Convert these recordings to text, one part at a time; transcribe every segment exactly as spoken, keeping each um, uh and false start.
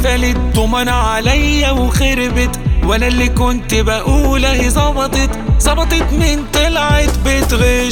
قفلت ضمن عليا وخربت، وانا اللي كنت بقول اهي ظبطت ظبطت من طلعت بتغش.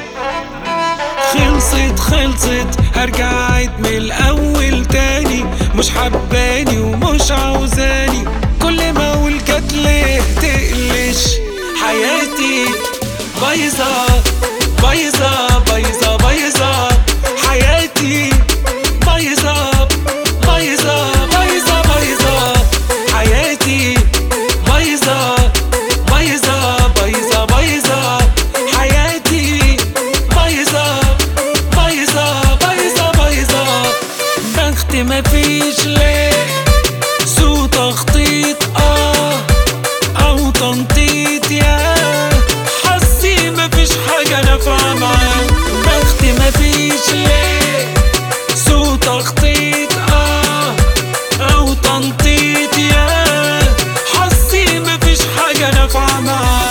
خلصت خلصت هرجع عيد من الاول تاني، مش حباني ومش عاوزاني، كل ما اقول جت ليه تقلش. حياتي بايظة بايظة بايظة بايظة، حياتي بايظة بايظة بايظة بايظة، حياتي بايظة بايظة بايظة بايظة، حياتي بايظة بايظة بايظة بايظة. بخت مفيش ليه، سوء تخطيط اه او تنطيط يا حسي مفيش حاجة نافعة معاه. بخت مفيش ليه، سوء تخطيط اه او تنطيط يا حسي مفيش حاجة نافعة معاه.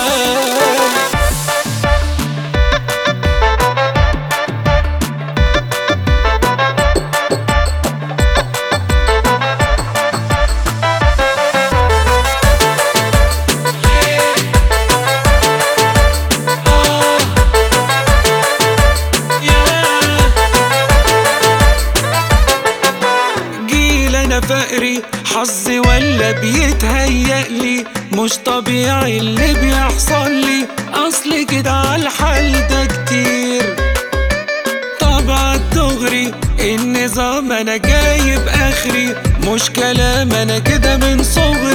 انا فقري حظي ولا بيتهيألي، مش طبيعي اللي بيحصل لي، اصل كده عالحال ده كتير. طبعا دغري النظام انا جايب اخري، مش كلام انا كده من صغري.